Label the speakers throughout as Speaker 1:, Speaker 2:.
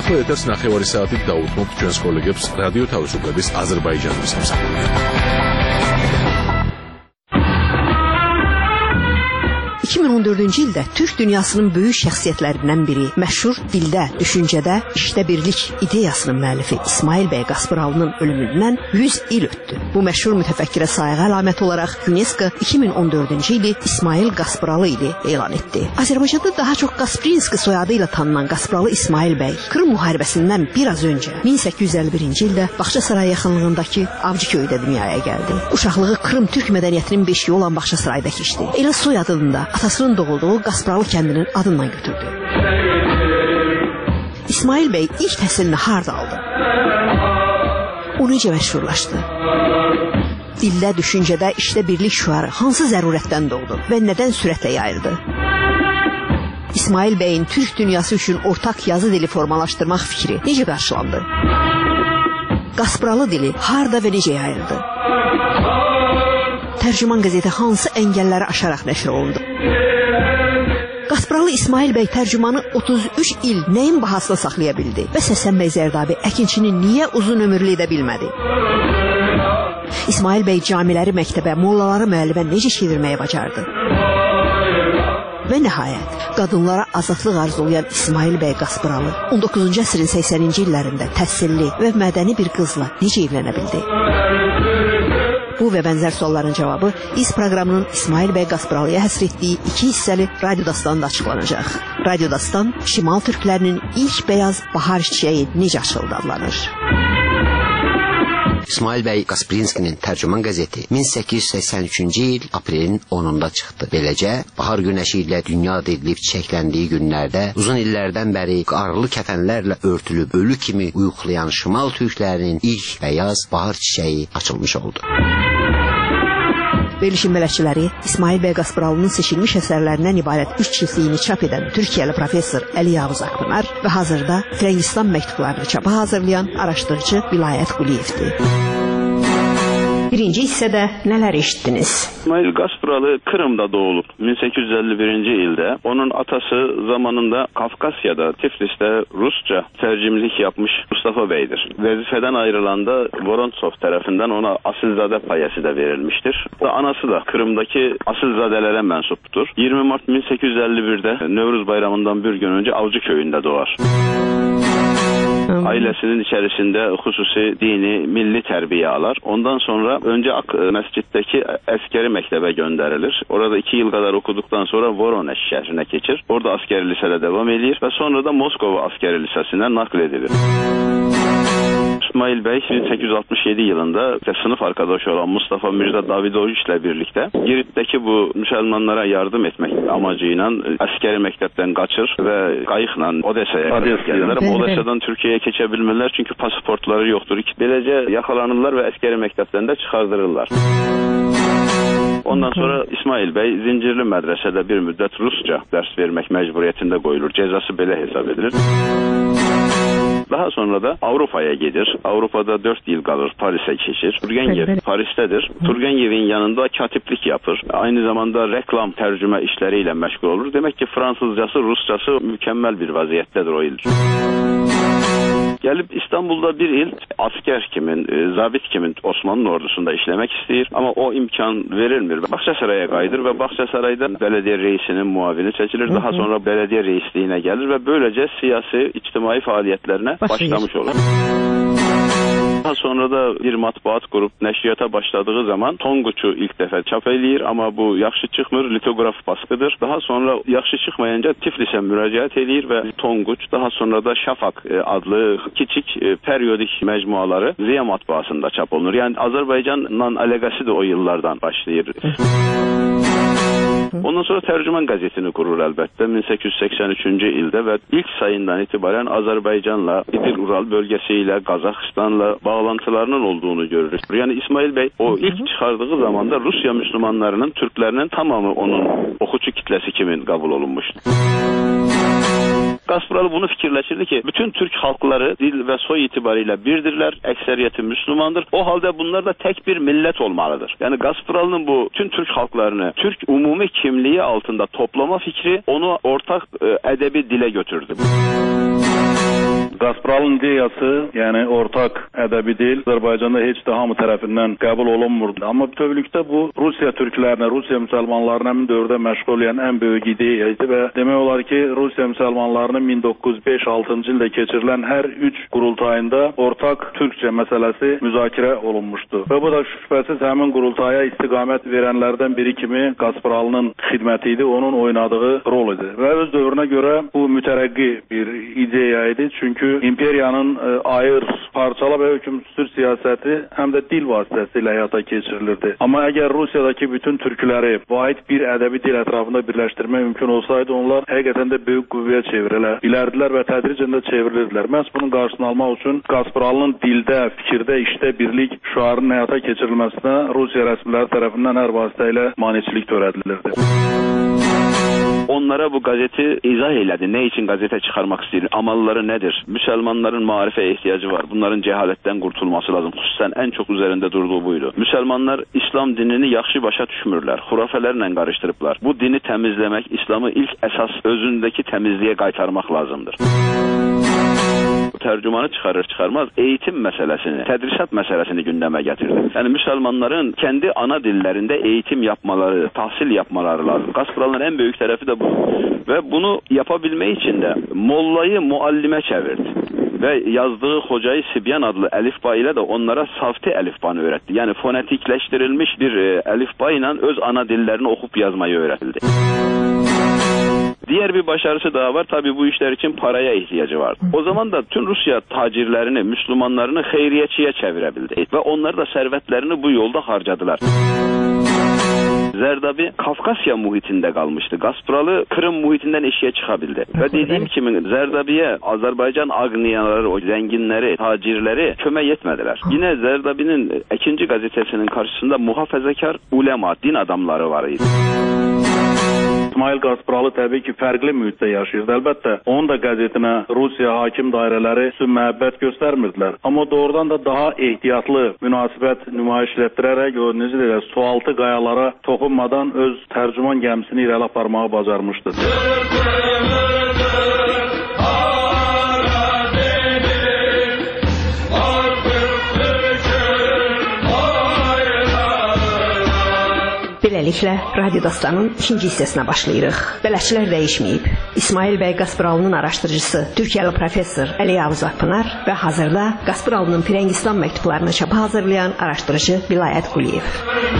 Speaker 1: ახლა ეთერს 9 საათით დაუთმობთ ჩვენს კოლეგებს რადიო თავისუფლების აზერბაიჯანის სამსახურიდან.
Speaker 2: 2014-cü ildə Türk dünyasının böyük şəxsiyyətlərindən biri, məşhur dildə, düşüncədə, işdə birlik ideyasının müəllifi İsmail bəy Qaspıralının ölümündən 100 il ötdü. Bu məşhur mütəfəkkirə sayğı əlaməti olaraq UNESCO 2014-cü ili İsmail Qaspıralı ili elan etdi. Azərbaycanda daha çox Qasprinski soyadı ilə tanınan Qaspıralı İsmail bəy Krım müharibəsindən biraz öncə 1851-ci ildə Bağçasaray yaxınlığındakı Avcıköydə dünyaya gəldi. Uşaqlığı Krım Türk mədəniyyətinin beşiği olan Bağçasarayda keçdi. Elə soyadını da atasının doğulduğu Qaspıralı kəndinin adından götürdü. İsmail bəy ilk təhsilini harda aldı? O necə məşhurlaşdı? Dildə, düşüncədə, işdə birlik şüarı hansı zərurətdən doğdu və nədən sürətlə yayıldı? İsmail bəyin Türk dünyası üçün ortaq yazı dili formalaşdırmaq fikri necə qarşılandı? Qaspıralı dili harda və necə yayıldı? Tərcüman qəzeti hansı əngəlləri aşaraq nəşr olundu? Qaspıralı İsmail bəy tərcümanı 33 il nəyin bahasına saxlaya bildi? Və Səsən bəy Zərdabi əkinçini niyə uzun ömürlü edə bilmədi? İsmail bəy camiləri məktəbə, mollaları müəllimə necə çevirməyə bacardı? Və nəhayət, qadınlara azadlıq arzulayan İsmail bəy Qaspıralı 19-cu əsrin 80-ci illərində təhsilli və mədəni bir qızla necə evlənə bildi? Bu və bənzər sualların cavabı İz proqramının İsmail bəy Qaspıralıya həsr etdiyi 2 hissəli Radio Dastan'da açıqlanacaq. Radio Dastan, Şimal Türklərinin ilk bəyaz bahar çiçəyi necə açıldı adlanır.
Speaker 3: İsmail bəy Qasprinskinin tərcüman qəzeti 1883-cü il aprelin 10-da çıxdı. Beləcə, bahar günəşi ilə dünya edilib çiçəkləndiyi günlərdə uzun illərdən bəri qarlı kəfənlərlə örtülüb ölü kimi uyuqlayan Şimal Türklərinin ilk bəyaz bahar çiçəyi açılmış oldu.
Speaker 2: Verilişin bələdçiləri İsmail bəy Qaspıralının seçilmiş əsərlərindən ibarət 3 cildliyini çap edən Türkiyəli professor Əli Yavuz Akpınar və hazırda Frəngistan məktublarını çapa hazırlayan araşdırıcı Vilayət Quliyevdir. Birinci hissədə nələr eşitdiniz?
Speaker 4: İsmail Qaspıralı Kırım'da doğulub 1851-ci ildə. Onun atası zamanında Kafkasya'da, Tiflis'te Rusça tercümlük yapmış Mustafa Bey'dir. Vəzifədən ayrılanda Vorontsov tərəfindən ona asilzadə payəsi də verilmiştir. Anası da Kırım'daki asilzadelərə mənsubdur. 20 Mart 1851'də Nevruz bayramından bir gün önce Avcı köyündə doğar. Ailesinin içerisinde hususi dini, milli terbiye alır. Ondan sonra önce mescitteki askeri mektebe gönderilir. Orada 2 yıl kadar okuduktan sonra Voronezh şehrine geçir. Orada askeri lisede devam edilir ve sonra da Moskova askeri lisesine nakledilir. İsmail Bey 1867 yılında sınıf arkadaşı olan Mustafa Mirza Davidoviç ile birlikte Girit'teki bu Müslümanlara yardım etmek amacıyla askeri mektepten kaçır ve kayıkla Odessa'ya gelirler. Ama Odessa'dan Türkiye'ye geçebilmeler çünkü pasaportları yoktur. Böylece yakalanırlar ve askeri mektepten de çıkardırırlar. Ondan sonra İsmail Bey Zincirli Medrese'de bir müddet Rusça ders vermek mecburiyetinde koyulur. Cezası belə hesap edilir. Daha sonra da Avrupa'ya gelir. Avrupa'da 4 yıl kalır. Paris'e geçir. Turgenev Paris'tedir. Turgenev'in yanında katiplik yapır. Aynı zamanda reklam tercüme işleriyle meşgul olur. Demek ki Fransızcası, Rusçası mükemmel bir vaziyettedir o yıl. Gelip İstanbul'da bir il asker kimin, zabit kimin Osmanlı ordusunda işlemek ister ama o imkan verilmir. Bağçasaray'a kaydır ve Bağçasaray'da belediye reisinin muavini seçilir. Daha sonra belediye reisliğine gelir ve böylece siyasi, içtimai faaliyetlerine başlamış olur. Daha sonra da bir matbuat kurup nəşriyata başladığı zaman Tonguç'u ilk defa çap eləyir ama bu yaxşı çıxmır, litograf baskıdır. Daha sonra yaxşı çıxmayınca Tiflis'e müracaat eləyir ve Tonguç, daha sonra da Şafak adlı küçük periyodik mecmuaları Ziya matbaasında çap olunur. Yani Azerbaycan'la alakası da o yıllardan başlayır. Ondan sonra Tərcüman qəzetini kurur əlbəttə 1883-cü ildə və ilk sayından itibaren Azərbaycanla, İdil-Ural bölgesiyle, Qazaxıstanla bağlantılarının olduğunu görürüz. Yani İsmail Bey o ilk çıkardığı zamanda Rusya Müslümanlarının, Türklerinin tamamı onun oxucu kitlesi kimin kabul olunmuştu. Qaspıralı bunu fikirləşirdi ki, bütün Türk halkları dil ve soy itibariyle birdirler, ekseriyeti Müslümandır. O halde bunlar da tek bir millet olmalıdır. Yani Qaspıralı'nın bu tüm Türk halklarını Türk umumi kimliği altında toplama fikri onu ortak edebi dile götürdü.
Speaker 5: Qaspralın ideyası, yəni ortaq ədəbi dil Azərbaycanda heç də hamı tərəfindən qəbul olunmurdu. Amma bütövlükdə bu Rusiya türklərinə, Rusiya müsəlmanlarına həmin dövrdə məşğul olan ən böyük ideya idi və demək olar ki, Rusiya müsəlmanlarının 1905-6-cı ildə keçirilən hər 3 qurultayında ortaq türkcə məsələsi müzakirə olunmuşdu. Və bu da şübhəsiz həmin qurultaya istiqamət verənlərdən biri kimi Qaspralının xidməti idi, onun oynadığı rol idi. Və öz dövrünə görə bu mütərəqqi bir ideya idi. Çünki imperiyanın ayır, parçala və hökümsüz siyasəti həm də dil vasitəsilə həyata keçirilirdi. Amma əgər Rusiyadakı bütün türkləri vahid bir ədəbi dil ətrafında birləşdirmək mümkün olsaydı, onlar həqiqətən də böyük qüvvəyə çevrilə bilərdilər və tədricən də çevrilirdilər. Məhz bunun qarşısını almaq üçün Qaspralının dildə, fikirdə, işdə birlik şüarının həyata keçirilməsinə Rusiya rəsmiləri tərəfindən hər vasitə ilə maneçilik törədilirdi.
Speaker 4: Onlara bu gazeti izah elədi. Ne için gazete çıkarmak istəyir? Amalları nedir? Müslümanların marife ihtiyacı var. Bunların cehalətten qurtulması lazım. Xüsusən en çok üzerinde durduğu buydu. Müslümanlar İslam dinini yaxşı başa düşmürlər. Xurafelerle karıştırıblar. Bu dini temizlemek, İslam'ı ilk esas özündeki temizliğe qaytarmaq lazımdır. Tercümanı çıkarmaz eğitim meselesini, tedrisat meselesini gündeme getirdi. Yani Müslümanların kendi ana dillerinde eğitim yapmaları, tahsil yapmaları lazım. Qaspralının en büyük tarafı da bu. Ve bunu yapabilme için de mollayı muallime çevirdi. Ve yazdığı Hocayı Sibyan adlı elifba ile de onlara safti elifbanı öğretti. Yani fonetikleştirilmiş bir elifba ile öz ana dillerini okup yazmayı öğretildi. Diğer bir başarısı daha var. Tabii bu işler için paraya ihtiyacı vardı. O zaman da tüm Rusya tacirlerini, Müslümanlarını hayriyetçiye çevirebildi. Ve onlar da servetlerini bu yolda harcadılar. Zerdabi Kafkasya muhitinde kalmıştı. Qaspralı Kırım muhitinden eşiğe çıkabildi. Ve dediğim gibi Zerdabi'ye Azerbaycan agniyaları, o zenginleri, tacirleri köme yetmediler. Yine Zerdabi'nin ikinci gazetesinin karşısında muhafazakar ulema, din adamları var idi.
Speaker 5: İsmail Qaspralı təbii ki, fərqli mühitdə yaşayırdı. Əlbəttə, onun da qəzetinə Rusiya hakim dairələri üstün məhəbbət göstərmirdilər. Amma doğrudan da daha ehtiyatlı münasibət nümayiş etdirərək, o necə deyirlər, sualtı qayalara toxunmadan öz tərcüman gəmisini irəli aparmağı bacarmışdı.
Speaker 2: Beləliklə, Radio Dastanın ikinci hissəsinə başlayırıq. Bələdçilər dəyişməyib. İsmail bəy Qaspralının araşdırıcısı, Türkiyəli professor Əli Yavuz Akpınar və hazırda Qaspralının Firəngistan məktublarını çapa hazırlayan araşdırıcı Vilayət Quliyev.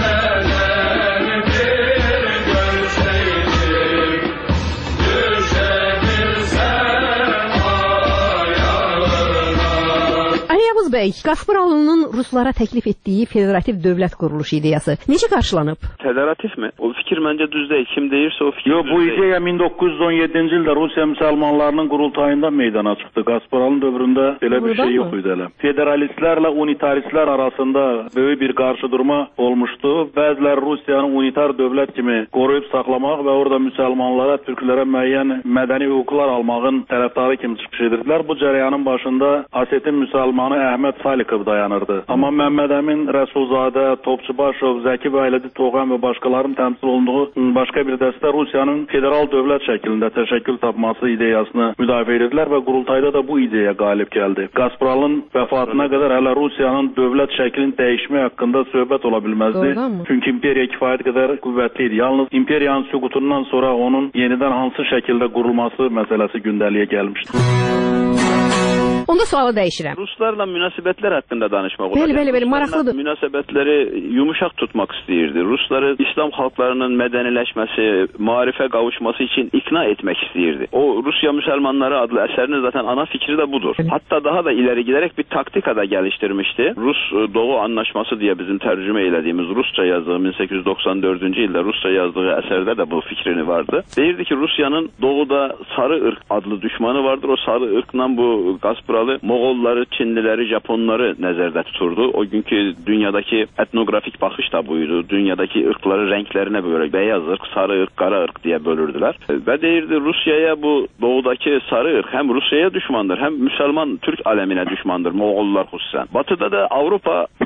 Speaker 2: Bəy, Qaspralının Ruslara təklif etdiyi federativ dövlət quruluşu ideyası necə qarşılanıb?
Speaker 4: Federatif mi? O fikir məncə düz deyil. Kim deyirsə o fikir
Speaker 5: düz deyil. Bu ideya 1917-ci ildə Rusiya müsəlmanlarının qurultayında meydana çıxdı. Qaspralın dövründə belə bir şey yox idi elə. Federalistlərlə unitaristlər arasında böyük bir qarşıdurma olmuşdu. Bəziləri Rusiyanı unitar dövlət kimi qoruyub saxlamaq və orada müsəlmanlara, türklərə müəyyən mədəni hüquqlar almağın tərəfdarı kimi çıxış edirdilər. Bu cərəyanın başında Asetin müsəlmanı Əhməd Salikov dayanırdı. Amma Məmməd Əmin, Rəsulzadə, Topçubaşov, Zəki Bəylədi, Toğan və başqalarının təmsil olunduğu başqa bir dəstə Rusiyanın federal dövlət şəklində təşəkkül tapması ideyasını müdafiə edirdilər və qurultayda da bu ideya qalib gəldi. Qaspralın vəfatına qədər hələ Rusiyanın dövlət şəklini dəyişmək haqqında söhbət ola bilməzdi. Çünki imperiya kifayət qədər qüvvətli idi. Yalnız imperiyanın süqutundan sonra onun yenidən hansı şəkildə qurulması məsələsi gündəliyə gəlmişdi.
Speaker 2: Onda sualı dəyişirəm.
Speaker 4: Ruslarla münasibətlər haqqında danışmaq
Speaker 2: olacaq. Bəli, maraqlıdır.
Speaker 4: Münasibətləri yumuşaq tutmaq istəyirdi. Rusları İslam xalqlarının mədəniləşməsi, marifə qavuşması için ikna etmək istəyirdi. O Rusiya Müsəlmanları adlı əsərinin zaten ana fikri de budur. Hatta daha da ileri giderek bir taktika da geliştirmişti. Rus Doğu Anlaşması diye bizim tercüme elədiyimiz Rusça yazdığı 1894-cü ildə Rusça yazdığı əsərdə de bu fikrini vardı. Deyirdi ki Rusiyanın doğuda sarı ırk adlı düşmanı vardır. O sarı ırkla bu Qaspralı Moğolları, Çinlileri, Japonları nəzərdə tuturdu. O günkü dünyadaki etnografik baxış da buydu. Dünyadaki ırkları renklerine böyle beyaz ırk, sarı ırk, qara ırk diye bölürdüler. Ve deyirdi Rusya'ya bu doğudaki sarı ırk hem Rusya'ya düşmandır hem Müslüman Türk alemine düşmandır. Moğollar hususen. Batıda da Avrupa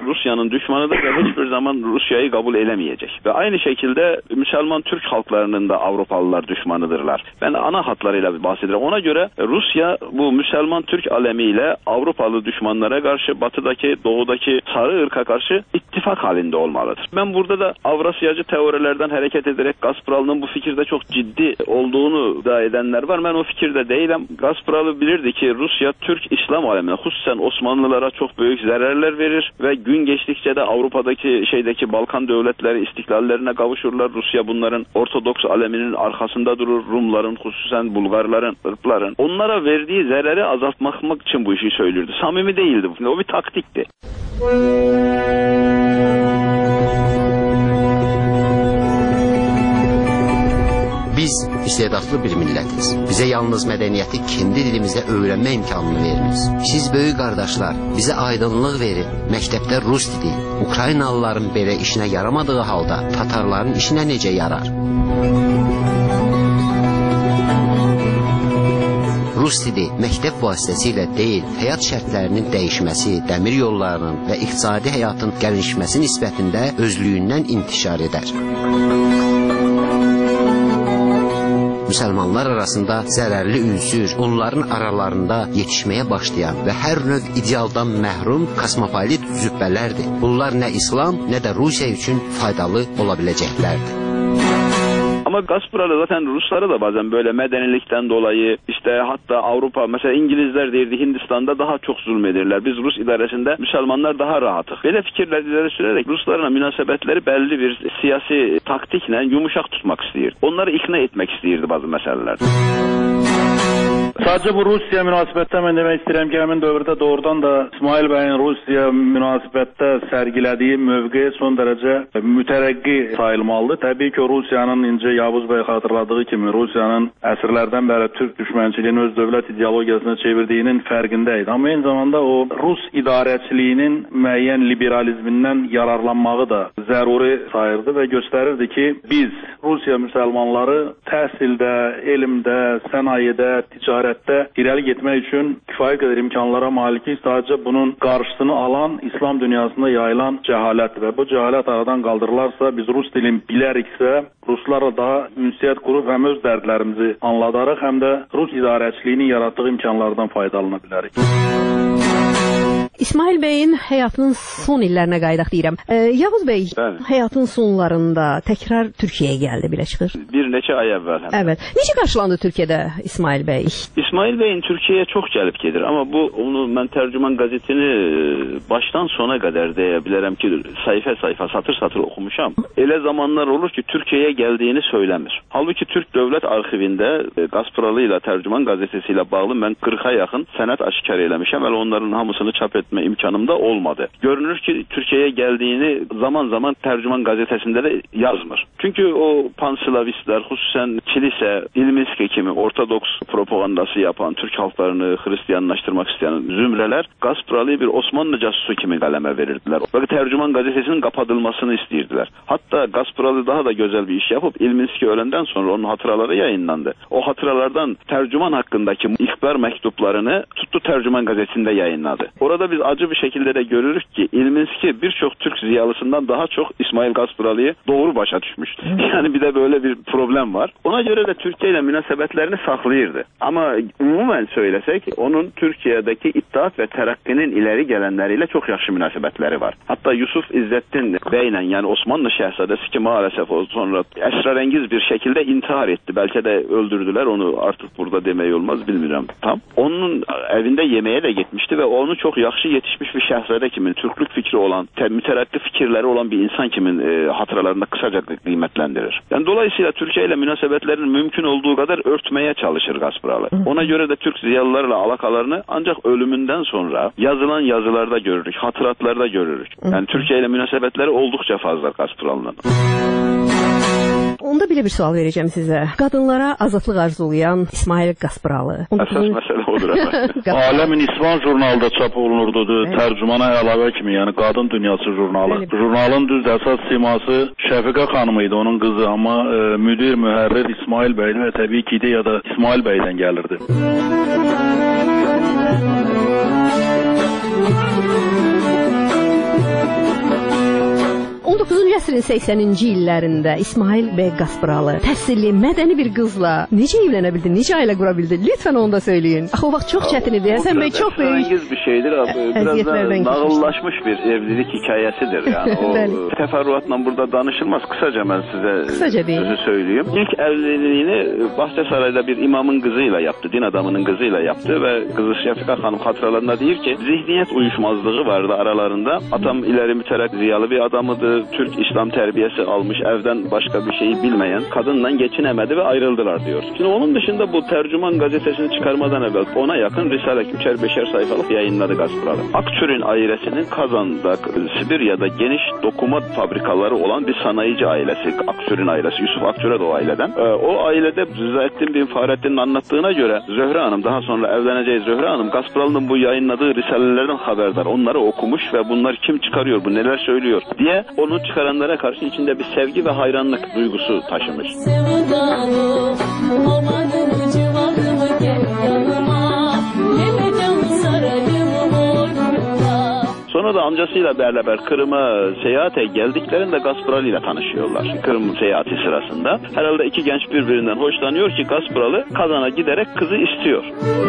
Speaker 4: Rusya'nın düşmanıdır ve hiçbir zaman Rusya'yı kabul edemeyecek. Ve aynı şekilde Müslüman Türk halklarının da Avrupalılar düşmanıdırlar. Ben ana hatlarıyla bahsediyorum. Ona göre Rusya bu Müslüman Türk alemiyle Avrupalı düşmanlara karşı, batıdaki, doğudaki sarı ırka karşı ittifak halinde olmalıdır. Ben burada da Avrasyacı teorilerden hareket ederek Gasparalının bu fikirde çok ciddi olduğunu iddia edenler var. Ben o fikirde değilim. Gasparal bilirdi ki Rusya Türk İslam alemine, hususen Osmanlılara çok büyük zararlar verir ve gün geçtikçe de Avrupa'daki Balkan devletleri istiklallerine kavuşurlar. Rusya bunların Ortodoks aleminin arkasında durur. Rumların, hususen Bulgarların, Irpların. Onlara verdiği zararı azaltmak için bu işi söylüyordu. Samimi değildi. O bir taktikti.
Speaker 3: Biz istedadlı bir milletiz. Bize yalnız medeniyeti kendi dilimizde öğrenme imkanını veriniz. Siz böyük kardeşler bize aydınlık verin. Mektepte Rus dili, Ukraynalıların belə işine yaramadığı halda Tatarların işine necə yarar? Rus dili məktəb vasitəsilə deyil, həyat şərtlərinin dəyişməsi, dəmir yollarının və iqtisadi həyatın gəlişməsi nisbətində özlüyündən intişar edər. Müsəlmanlar arasında zərərli ünsür, onların aralarında yetişməyə başlayan və hər növ idealdan məhrum kosmopolit zübbələrdir. Bunlar nə İslam, nə də Rusiya üçün faydalı ola biləcəklərdir.
Speaker 4: Ama Gasparal'ı zaten Ruslara da bazen böyle medenilikten dolayı işte hatta Avrupa mesela İngilizler derdi Hindistan'da daha çok zulmedirler. Biz Rus idaresinde Müslümanlar daha rahatız. Böyle fikirler ileri sürerek Ruslarla münasebetleri belli bir siyasi taktikle yumuşak tutmak istiyor. Onları ikna etmek istiyordu bazı meselelerde.
Speaker 5: Sadece bu Rusya münasibətdə mən demək istəyirəm ki, həmin dövrdə doğrudan da İsmail bəyin Rusiya münasibətdə sərgilədiyi mövqe son dərəcə mütərəqqi sayılmalıdır. Təbii ki, Rusiyanın incə Yavuz bəy xatırladığı kimi Rusiyanın əsrlərdən bəri Türk düşmənçiliyini öz dövlət ideologiyasına çevirdiyinin fərqindəydi. Amma eyni zamanda o Rus idarəçiliyinin müəyyən liberalizmindən yararlanmağı da zəruri sayırdı və göstərirdi ki, biz Rusiya müsəlmanları təhsildə, elmdə, sənayedə, ticarətdə irəli getmək üçün kifayət qədər imkanlara malikik. Sadəcə bunun qarşısını alan İslam dünyasında yayılan cəhalətdir və bu cəhalət aradan qaldırılarsa, biz Rus dilini biləriksə, Ruslarla daha ünsiyyət qurub həm öz dərdlərimizi anladarıq, həm də Rus idarəçiliyinin yaratdığı imkanlardan faydalana bilərik.
Speaker 2: İsmail bəyin həyatının son illərinə qayıdaq deyirəm. Yavuz bəy, həyatının sonlarında təkrar Türkiyəyə gəldi, belə çıxır.
Speaker 4: Bir neçə ay əvvəl.
Speaker 2: Evet. Necə qarşılandı Türkiyədə İsmail bəy?
Speaker 4: İsmail bəyin Türkiyəyə çox gəlib gedir. Amma onu mən Tərcüman qəzetini başdan sona qədər deyə bilərəm ki, sayfa satır oxumuşam. Elə zamanlar olur ki, Türkiyəyə gəldiyini söyləmir. Halbuki Türk Dövlət Arxivində Gasparalı ilə Tərcüman qəzetesi ilə bağlı mən 40'a yaxın sənəd aşkar eləmişəm. Hələ onların hamısını çap etme imkanım da olmadı. Görünür ki, Türkiye'ye geldiğini zaman zaman Tercüman gazetesinde de yazmır. Çünkü o panslavistler, hususen kilise, İlminski kimi Ortodoks propagandası yapan, Türk halklarını Hristiyanlaştırmak isteyen zümreler Gasparalı'yı bir Osmanlı casusu kimi kaleme verirdiler. Ve Tercüman gazetesinin kapatılmasını istirdiler. Hatta Gasparalı daha da güzel bir iş yapıp İlminski ölenden sonra onun hatıraları yayınlandı. O hatıralardan Tercüman hakkındaki ihbar mektuplarını tuttu Tercüman gazetesinde yayınladı. Orada biz acı bir şekilde de görürüz ki İlminski birçok Türk ziyalısından daha çok İsmail Gasparalı'yı doğru başa düşmüş. Yani bir de böyle bir problem var. Ona göre de Türkiye ile münasebetlerini saklayırdı. Ama umumen söylesek onun Türkiye'deki İttihat ve Terakki'nin ileri gelenleriyle çok yaxşı münasebetleri var. Hatta Yusuf İzzettin Bey'le yani Osmanlı Şehzadesi ki maalesef sonra esrarengiz bir şekilde intihar etti. Belki de öldürdüler onu artık burada demeyi olmaz bilmiyorum tam. Onun evinde yemeğe de gitmişti ve onu çok yaxşı yetişmiş bir şehzade kimin, Türklük fikri olan, müterakki fikirleri olan bir insan kimin hatıralarında kısaca kıymetlendirir. Yani dolayısıyla Türkiye ile münasebetlerin mümkün olduğu kadar örtmeye çalışır Gasparalı. Ona göre de Türk ziyalılarla alakalarını ancak ölümünden sonra yazılan yazılarda görürük, hatıratlarda görürük. Yani Türkiye ile münasebetleri oldukça fazla Gasparalı'nın.
Speaker 2: Onda belə bir sual verəcəm sizə. Qadınlara azadlıq arzulayan İsmail Gasparalı.
Speaker 4: Əsas məsələ odur.
Speaker 5: Aləmin İsvan jurnalda çap olunurdu. Tərcümana əlavə kimi, yəni Qadın Dünyası jurnalı. Jurnalın düz əsas siması Şəfiqə xanımı idi, onun qızı, amma müdir, mühərrir İsmail bəydi və təbii ki, ideya da İsmail bəydən gəlirdi.
Speaker 2: 19-cu əsrin 80-ci illərində İsmail bəy Qaspıralı təhsilli, mədəni bir qızla necə evlənə bildi, necə ailə qura bildi? Lütfən onu da söyləyin. Axı o vaxt çox çətin idi. Həsən bəy çox böyük
Speaker 4: bir şeydir abi. Biraz da nağıllaşmış bir evlilik hikayəsidir. Yani o təfərrüatla burada danışılmaz. Kısaca ben size sözü söyleyeyim. İlk evliliğini Bahçesaray'da bir imamın kızıyla yaptı. Din adamının kızıyla yaptı ve kızı Şefika Hanım hatıralarında deyir ki zihniyet uyuşmazlığı vardı aralarında. Atam ileri müterek ziyalı bir adamıdı. Türk İslam terbiyesi almış, evden başka bir şeyi bilmeyen, kadınla geçinemedi ve ayrıldılar diyor. Şimdi onun dışında bu Tercüman gazetesini çıkarmadan evvel ona yakın Risale 3'er 5'er sayfalık yayınladı Gaspıralı. Akçur'un ailesinin Kazan'da, Sibirya'da geniş dokuma fabrikaları olan bir sanayici ailesi. Akçur'un ailesi, Yusuf Akçur'a da o aileden. O ailede Zührettin bin Fahrettin'in anlattığına göre Zöhre Hanım, daha sonra evleneceği Zöhre Hanım, Gaspıralı'nın bu yayınladığı risalelerden haberdar. Onları okumuş ve bunlar kim çıkarıyor, bu neler söylüyor diye onu çıkaranlara karşı içinde bir sevgi ve hayranlık duygusu taşımış. Sonra da amcasıyla beraber Kırım'a seyahate geldiklerinde Gaspıralı ile tanışıyorlar. Kırım seyahati sırasında. Herhalde iki genç birbirinden hoşlanıyor ki Gaspıralı Kazan'a giderek kızı istiyor.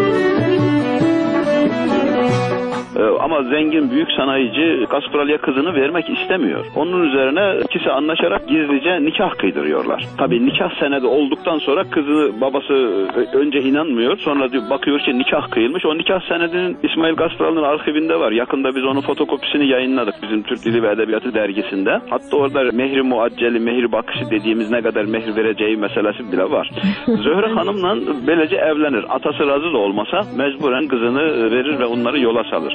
Speaker 4: Ama zengin büyük sanayici Gaspıralı'ya kızını vermek istemiyor. Onun üzerine ikisi anlaşarak gizlice nikah kıydırıyorlar. Tabii nikah senedi olduktan sonra kızı babası önce inanmıyor. Sonra diyor, bakıyor ki nikah kıyılmış. O nikah senedinin İsmail Gaspıralı'nın arşivinde var. Yakında biz onun fotokopisini yayınladık bizim Türk Dili ve Edebiyatı dergisinde. Hatta orada mehri muacceli, mehri bakışı dediğimiz ne kadar mehir vereceği meselesi bile var. Zöhre Hanım'la böylece evlenir. Atası razı da olmasa mecburen kızını verir ve onları yola salır.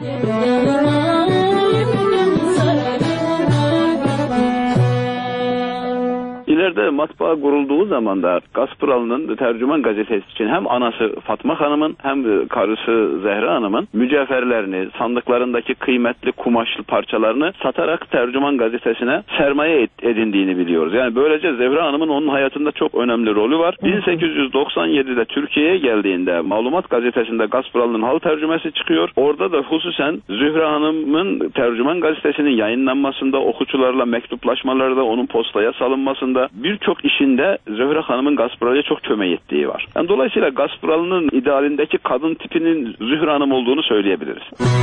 Speaker 4: İleride matbaa kurulduğu zaman da Gaspıralı'nın Tercüman gazetesi için hem anası Fatma Hanım'ın hem karısı Zehra Hanım'ın mücevherlerini, sandıklarındaki kıymetli kumaşlı parçalarını satarak Tercüman gazetesine sermaye edindiğini biliyoruz. Yani böylece Zehra Hanım'ın onun hayatında çok önemli rolü var. 1897'de Türkiye'ye geldiğinde Malumat gazetesinde Gaspıralı'nın hal tercümesi çıkıyor. Orada da hususen Zühre Hanım'ın Tercüman gazetesinin yayınlanmasında, okucularla mektuplaşmalarda, onun postaya salınmasında birçok işinde Zöhre Hanım'ın Gaspıralı'ya çok kömek ettiği var. Yani dolayısıyla Gaspıralı'nın idealindeki kadın tipinin Zühre Hanım olduğunu söyleyebiliriz.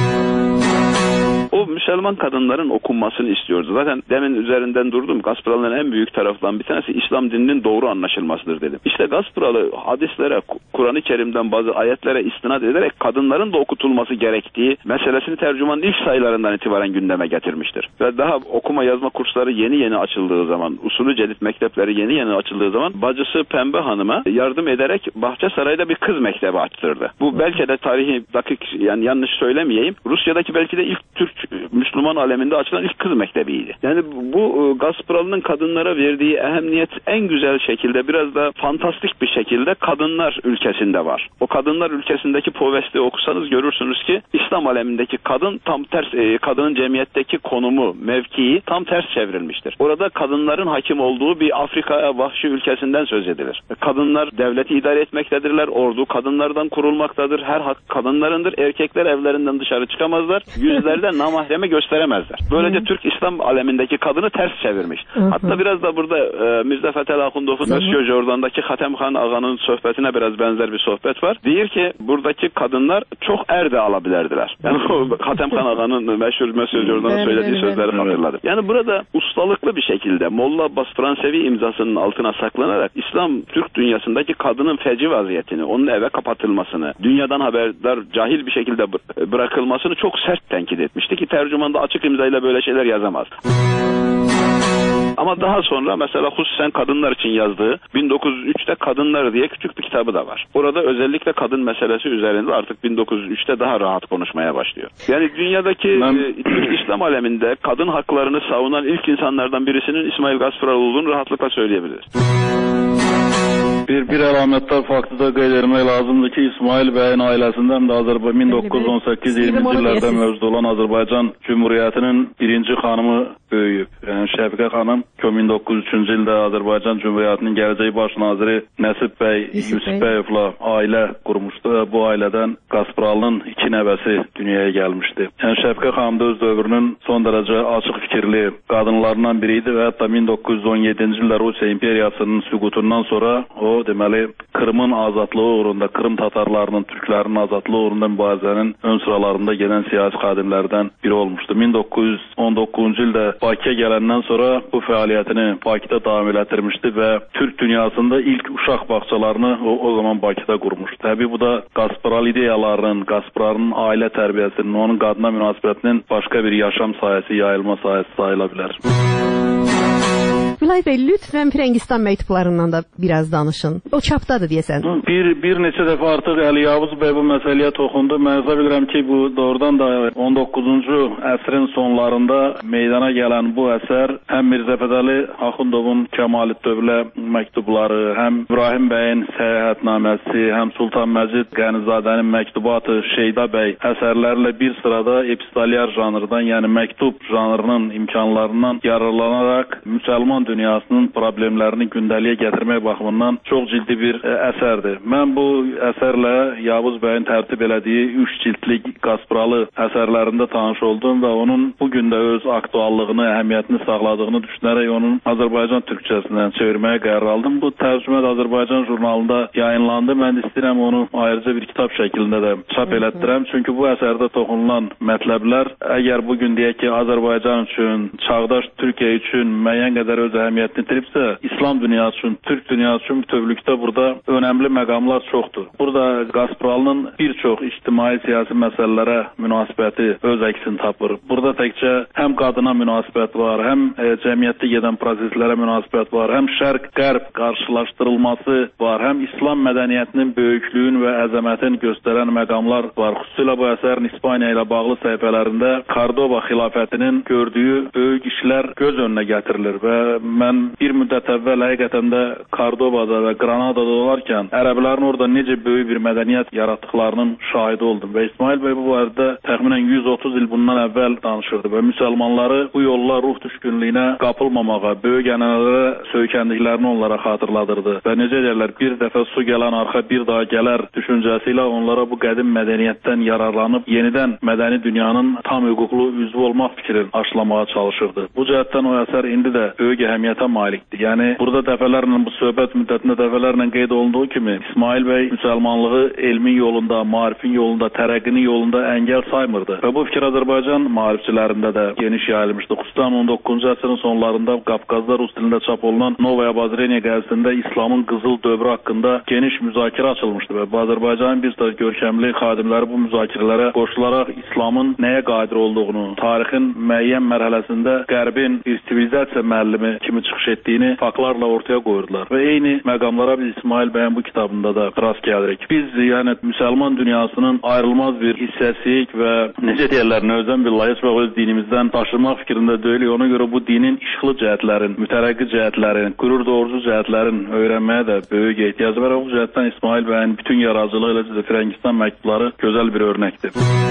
Speaker 4: O Müslüman kadınların okunmasını istiyordu. Zaten demin üzerinden durdum. Gaspıralı'nın en büyük tarafından bir tanesi İslam dininin doğru anlaşılmasıdır dedim. İşte Gaspıralı hadislere, Kur'an-ı Kerim'den bazı ayetlere istinad ederek kadınların da okutulması gerektiği meselesini Tercüman'ın ilk sayılarından itibaren gündeme getirmiştir. Ve daha okuma yazma kursları yeni açıldığı zaman, usulü cedid mektepleri yeni açıldığı zaman bacısı Pembe Hanım'a yardım ederek Bahçesaray'da bir kız mektebi açtırdı. Bu belki de tarihi dakik, yani yanlış söylemeyeyim, Rusya'daki belki de ilk Türk Müslüman aleminde açılan ilk kız mektebiydi. Yani bu Gaspıralı'nın kadınlara verdiği ehemmiyet en güzel şekilde, biraz da fantastik bir şekilde kadınlar ülkesinde var. O kadınlar ülkesindeki povesti okusanız görürsünüz ki İslam alemindeki kadın tam ters, kadının cemiyetteki konumu, mevkii tam ters çevrilmiştir. Orada kadınların hakim olduğu bir Afrika vahşi ülkesinden söz edilir. Kadınlar devleti idare etmektedirler, ordu kadınlardan kurulmaktadır, her hak kadınlarındır, erkekler evlerinden dışarı çıkamazlar, yüzlerden namahremi gösteremezler. Böylece Türk İslam alemindeki kadını ters çevirmiş. Hatta biraz da burada Mirza Fetel Akundov'un Monsieur Jordan'daki Hatemhan Ağa'nın sohbetine biraz benzer bir sohbet var. Diyor ki buradaki kadınlar çok erde alabilirdiler. Yani o Hatemhan Ağa'nın meşhur Monsieur Jordan'ın söylediği sözleri hatırladım. Yani burada ustalıklı bir şekilde Molla Abbas Fransevi imzasının altına saklanarak İslam Türk dünyasındaki kadının feci vaziyetini, onun eve kapatılmasını, dünyadan haberdar cahil bir şekilde bırakılmasını çok sert tenkit etmişti ki Tercüman'da açık imzayla böyle şeyler yazamaz. Ama daha sonra mesela hususen kadınlar için yazdığı 1903'te Kadınlar diye küçük bir kitabı da var. Orada özellikle kadın meselesi üzerinde artık 1903'te daha rahat konuşmaya başlıyor. Yani dünyadaki İslam aleminde kadın haklarını savunan ilk insanlardan birisinin İsmail Gaspıralı olduğunu rahatlıkla söyleyebiliriz.
Speaker 5: Bir alametler farklı da qeyd lazımdır ki İsmail Bey'in ailəsindən də 1918-20 illərdə mövcud olan Azərbaycan Cümhuriyyətinin birinci xanımı böyüyüb. Yəni Şəfiqə xanım 1903-cü ildə Azərbaycan Cümhuriyyətinin gələcək baş naziri Nəsib bəy Yusifbəyovla ailə qurmuşdu və bu ailədən Qaspıralının 2 nəvəsi dünyaya gəlmişdi. Yəni Şəfiqə xanım da öz dövrünün son dərəcə açıq fikirli qadınlarından biri idi və hətta 1917-ci ildə Rusiya imperiyasının süqutundan sonra o deməli Krımın azadlığı uğrunda, Krım tatarlarının, türklərinin azadlığı uğrunda mübarizənin ön sıralarında gedən siyasi xadimlərdən biri olmuşdu. 1919-cu ildə Bakıya gələndən sonra bu fəaliyyətini Bakıda davam elətdirmişdi və Türk dünyasında ilk uşaq bağçalarını o zaman Bakıda qurmuşdu. Təbii bu da Qaspıral ideyalarının, Qaspıralın ailə tərbiyəsinin, onun qadına münasibətinin başqa bir yaşam sayəsi, yayılma sayəsi sayıla bilər.
Speaker 2: Gülay bəy, lütfən Firəngistan məktublarından da biraz danışın. O çapdadır deyəsən.
Speaker 5: Bir neçə dəfə artıq Əli Yavuz bəy bu məsələyə toxundu. Mən hesab edirəm ki, bu doğrudan da 19-cu əsrin sonlarında meydana gələn bu əsər həm Mirzə Fətəli Axundovun Kəmalüddövlə məktubları, həm İbrahim bəyin səyahətnaməsi, həm Sultan Məcid Qənizadənin məktubatı, Şeyda bəy əsərlərlə bir sırada epistolyar janrdan, yəni məktub janrının imkanlarından yararlanaraq müsəlman dünyasının problemlərini gündəliyə gətirmək baxımından çox ciddi bir əsərdir. Mən bu əsərlə Yavuz bəyin tərtib elədiyi 3 cildlik Qaspıralı əsərlərində tanış oldum və onun bugün də öz aktuallığını, əhəmiyyətini sağladığını düşünərək onun Azərbaycan türkçəsindən çevirməyə qərar aldım. Bu tərcümə də Azərbaycan jurnalında yayınlandı. Mən istəyirəm onu ayrıca bir kitab şəklində də çap elətdirəm. Çünki bu əsərdə toxunulan mətləblər əgər bugün deyək ki, Azərbaycan üçün, çağdaş Türkiyə üçün müəyyən qədər öz əhəmiyyətini itiribsə, İslam dünyası üçün, Türk dünyası üçün bütövlükdə burada önəmli məqamlar çoxdur. Burada Qaspıralının bir çox ictimai-siyasi məsələlərə münasibəti öz əksini tapır. Burada təkcə həm qadına münasibət var, həm cəmiyyətdə gedən proseslərə münasibət var, həm şərq-qərb qarşılaşdırılması var, həm İslam mədəniyyətinin böyüklüyün və əzəmətin göstərən məqamlar var. Xüsusilə bu əsərin İspaniya ilə bağlı səhifələrində Kordoba xilafətinin gördüyü böyük işlər göz önünə gətirilir və mən bir müddət əvvəl həqiqətən də Kordobada və Granadada olarkən ərəblərin orada necə böyük bir mədəniyyət yaratdıqlarının şahidi oldum və İsmail bəy bu barədə təxminən 130 il bundan əvvəl danışırdı və müsəlmanları bu yolla ruh düşkünlüyünə qapılmamağa, böyük ənənələrə söykəndiklərini onlara xatırladırdı və necə deyirlər, bir dəfə su gələn arxa bir daha gələr düşüncəsi ilə onlara bu qədim mədəniyyətdən yararlanıb yenidən mədəni dünyanın tam hüquqlu üzvü olmaq fikrini aşılamağa çalışırdı. Bu cəhətdən o əsər indi də böyük əhəmiyyətə malikdir. Yəni burada dəfələrlə bu söhbət müddətində dəfələrlə qeyd olunduğu kimi İsmail bəy müsəlmanlığı elmin yolunda, maarifin yolunda, tərəqqinin yolunda əngəl saymırdı. Və bu fikir Azərbaycan maarifçilərində də geniş yayılmışdı. Xüsusən 19-cu əsrin sonlarında Qafqazda rus dilində çap olunan Novaya Bazreniya qəzetində İslamın qızıl dövrü haqqında geniş müzakirə açılmışdı və Azərbaycanın bir sıra görkəmli xadimləri bu müzakirələrə qoşularaq İslamın nəyə qadir olduğunu, tarixin müəyyən mərhələsində Qərbin bir sivilizasiya müəllimi kimi çıxış etdiyini faktlarla ortaya qoyurdular və eyni məqamlara biz İsmail bəyin bu kitabında da rast gəlirik. Biz yəni müsəlman dünyasının ayrılmaz bir hissəsiyik və necə deyirlər, növzən billahi heç vaxt öz dinimizdən daşınmaq fikrində deyilik. Ona görə bu dinin işıqlı cəhətlərin, mütərəqqi cəhətlərin, qürur doğurucu cəhətlərin öyrənməyə də böyük ehtiyac var. Bu cəhətdən İsmail bəyin bütün yaradıcılığı ilə Firəngistan məktubları gözəl bir örnəkdir.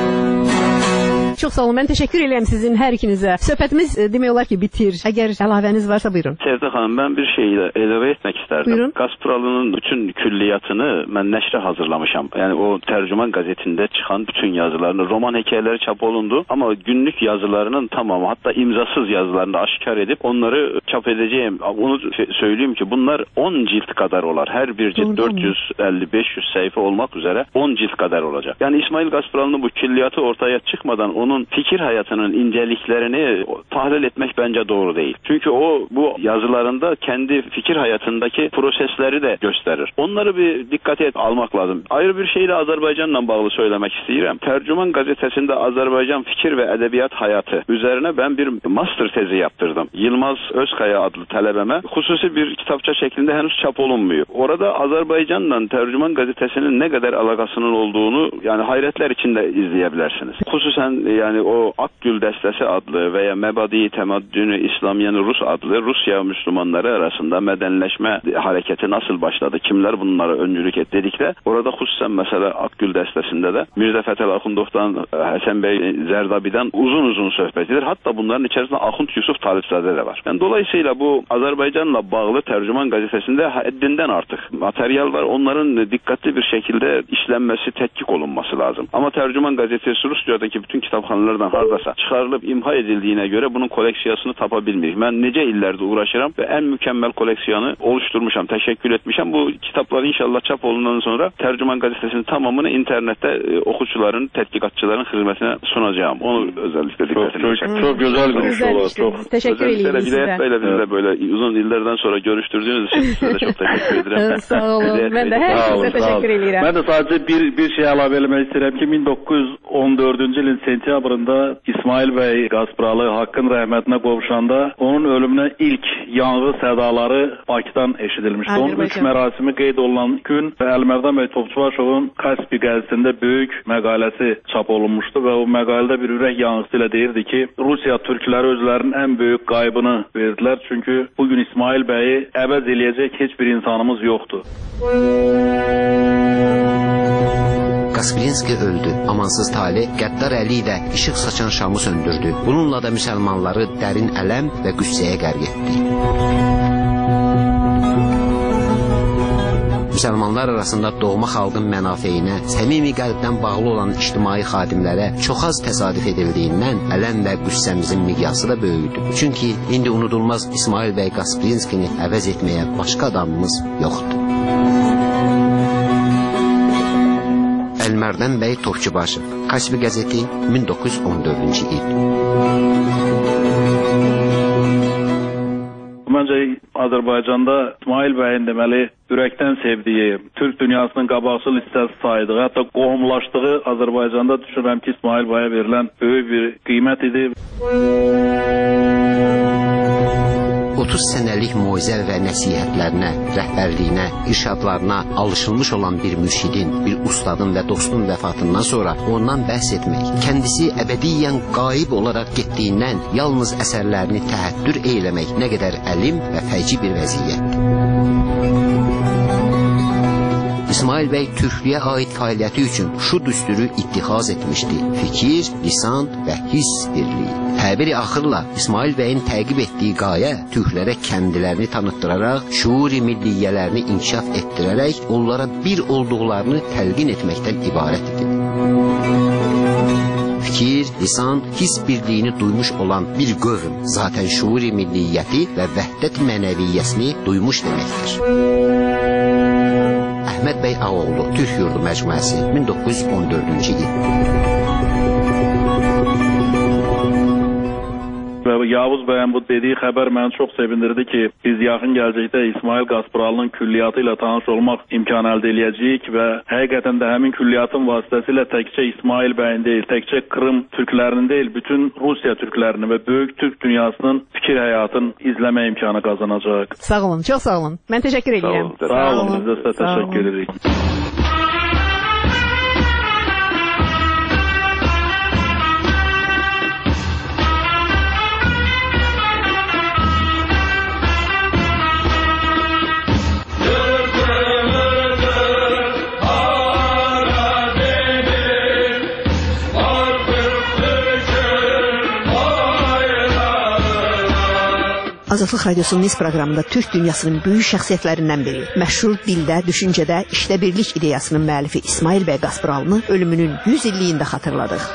Speaker 2: Çox sağ olun. Mən təşəkkür edirəm sizin hər ikinizə. Söhbətimiz demək olar ki bitir. Əgər əlavəniz varsa buyurun.
Speaker 4: Sevdə xanım, mən bir şeyi də əlavə etmək istərdim.
Speaker 2: Buyurun.
Speaker 4: Qaspıralının bütün külliyatını mən nəşrə hazırlamışam. Yəni o tərcüman qəzetində çıxan bütün yazılarını, roman hekayələri çap olundu, amma günlük yazılarının tamamı, hatta imzasız yazılarını aşkar edib onları çap edəcəyim. Onu söyleyeyim ki, bunlar 10 cilt kadar olar. Hər bir cilt 450-500 səhifə olmaq üzrə 10 cilt kadar olacaq. Yəni İsmail Qaspıralının bu külliyatı ortaya çıxmadan onun fikir hayatının inceliklerini tahlil etmek bence doğru değil. Çünkü o bu yazılarında kendi fikir hayatındaki prosesleri de gösterir. Onları bir dikkate almak lazım. Ayrı bir şeyle Azerbaycan'la bağlı söylemek istiyorum. Tercüman gazetesinde Azerbaycan fikir ve edebiyat hayatı üzerine ben bir master tezi yaptırdım. Yılmaz Özkaya adlı talebeme hususi bir kitapça şeklinde henüz çap olunmuyor. Orada Azerbaycan'la Tercüman gazetesinin ne kadar alakasının olduğunu yani hayretler içinde izleyebilirsiniz. Hususen yani o Akgül Dəstəsi adlı və ya Məbadi Təməddünü İslamiyyəni Rus adlı Rusiya Müslümanları arasında mədənləşmə hərəkəti nasıl başladı? Kimlər bunlara öncülük etdi dedikdə, orada xüsusən məsələ Akgül Dəstəsində də Mirzə Fətəli Axundovdan, Həsən bəy Zərdabidən uzun söhbət edir. Hatta bunların içərisində Axund Yusuf Talibzadə də var. Yəni, dolayısıyla bu Azərbaycanla bağlı Tərcüman qəzetəsində həddindən artıq material var. Onların diqqətli bir şəkildə işlənməsi, tədqiq olunması lazım. Amma Tərcüman qəzetəsi Rusiyadakı bütün kitabxanalardan hardasa çıxarılıb imha edildiyinə görə bunun koleksiyasını tapa bilmirik. Mən necə illərdə uğraşıram və ən mükəmməl koleksiyanı oluşturmuşam, təşəkkür etmişəm. Bu kitablar inşallah çap olunan sonra Tərcüman qəzetəsinin tamamını internetdə oxucuların, tədqiqatçıların xidmətinə sunacağım. Onu özellikle dikkatini çektim.
Speaker 5: Çok güzel bir iş olur. Çok
Speaker 2: teşekkür ederim
Speaker 4: size. Bizle böyle uzun yıllardan sonra görüştürdüğünüz için size de çok teşekkür ederim.
Speaker 2: Sağ olun. Ben de her size teşekkür ederim.
Speaker 5: Ben de sadece bir şey əlavə eləmək istəyirəm ki, 1914-cü ilin sentyabrında İsmail bəy Qaspıralı Haqqın rəhmətinə qovuşanda onun ölümünə ilk yanğı sədaları Bakıdan eşidilmişdi. Onun ilk mərasimi qeyd olunan gün Əlimərdan bəy Topçubaşovun Kaspi qəzetində böyük məqaləsi çap olunmuşdu və o məqalədə bir ürək yanğısı ilə deyirdi ki, Rusiya türkləri özlərinin ən böyük qaybını verdilər. Çünki bugün İsmail bəyi əvəz eləyəcək heç bir insanımız yoxdur.
Speaker 3: Kaspirinski öldü. Amansız tale qəddar əli ilə işıq saçan şamı söndürdü. Bununla da müsəlmanları dərin ələm və qüssəyə qərq etdi. Müsəlmanlar arasında doğma xalqın mənafeyinə, səmimi qəlbdən bağlı olan ictimai xadimlərə çox az təsadüf edildiyindən ələm və qüssəmizin miqyası da böyüdü. Çünki indi unudulmaz İsmail bəy Kaspirinskini əvəz etməyə başqa adamımız yoxdur. Əlmərdan bəy Topçubaşov, Kaspi qəzeti 1914-cü il.
Speaker 5: Məncə Azərbaycanda İsmail bəyin deməli ürəkdən sevdiyi, Türk dünyasının qabaqcıl hissəsi saydığı, hətta qohumlaşdığı Azərbaycanda düşünürəm ki, İsmail bəyə verilən böyük bir qiymət idi.
Speaker 3: 30 sənəlik moizə və nəsihətlərinə, rəhbərliyinə, irşadlarına alışılmış olan bir mürşidin, bir ustadın və dostun vəfatından sonra ondan bəhs etmək, kəndisi əbədiyyən qaib olaraq getdiyindən yalnız əsərlərini təhəttür eyləmək nə qədər əlim və fəci bir vəziyyətdir. İsmail bəy Türklüyə aid fəaliyyəti üçün şu düsturu ittixaz etmişdi: fikir, lisan və hiss birliyi. Təbiri axırla İsmail bəyin təqib etdiyi qayə türklərə kendilərini tanıttıraraq, şuuri milliyyələrini inkişaf etdirərək, onlara bir olduqlarını təlqin etməkdən ibarət idi. Fikir, lisan, hiss birliyini duymuş olan bir qövm, zaten şuuri milliyyəti və vəhdət mənəviyyəsini duymuş deməkdir. Əhməd bəy Ağoğlu, Türk Yurdu Məcmuəsi, 1914-cü il.
Speaker 5: Yavuz bəyin bu dediyi xəbər məni çox sevindirdi ki, biz yaxın gələcəkdə İsmail Qaspıralının külliyyatı ilə tanış olmaq imkanı əldə eləyəcəyik və həqiqətən də həmin külliyyatın vasitəsilə təkcə İsmail bəyin deyil, təkcə Krım türklərinin deyil, bütün Rusiya türklərini və böyük Türk dünyasının fikir həyatını izləmə imkanı qazanacaq.
Speaker 2: Sağ olun, çox sağ olun. Mən təşəkkür edirəm.
Speaker 5: Sağ olun, biz də sizə təşəkkür edirik.
Speaker 2: Azadlıq Radiosunun Niz proqramında Türk dünyasının böyük şəxsiyyətlərindən biri, məşhur dildə, düşüncədə, işdə birlik ideyasının müəllifi İsmail bəy Qaspıralını ölümünün 100 illiyində xatırladıq.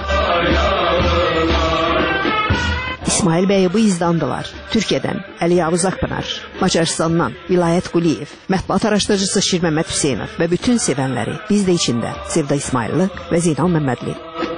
Speaker 2: İsmail bəyi bu izdandılar. Türkiyədən Əli Yavuz Akpınar, Macarıstandan Vilayət Quliyev, mətbuat araşdırıcısı Şirməmməd Hüseynov və bütün sevənləri, biz də içində Sevda İsmaillı və Zeynal Məmmədli.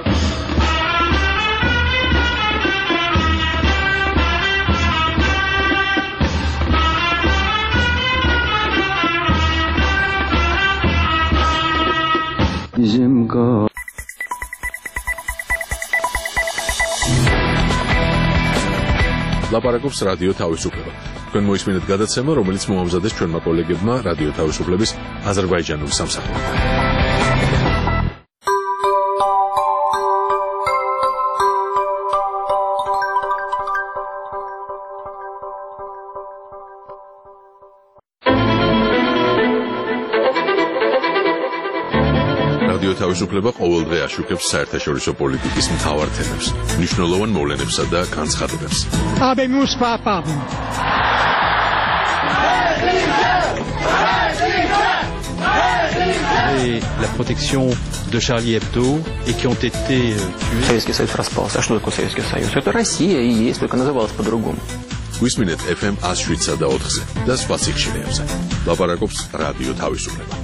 Speaker 1: ლაპარაკობს რადიო თავისუფლება. თქვენ მოისმინეთ გადაცემა, რომელიც მოამზადეს ჩვენმა კოლეგებმა რადიო თავისუფლების აზერბაიჯანული სამსახურიდან. რადიო თავისუფლება ყოველდღე აშუქებს საერთაშორისო პოლიტიკის მთავარ თემებს, მნიშვნელოვან მოვლენებსა და განცხადებებს.
Speaker 6: Habemus papam.
Speaker 7: Et la protection de Charlie Hebdo et qui ont été tués.
Speaker 8: Советский Союз распался. А что такое Советский Союз? Это Россия и есть, только называлась по-другому.
Speaker 1: გვისმინეთ FM 107 და 4-ზე და სხვა სიხშირეებზე. ლაპარაკობს რადიო თავისუფლება.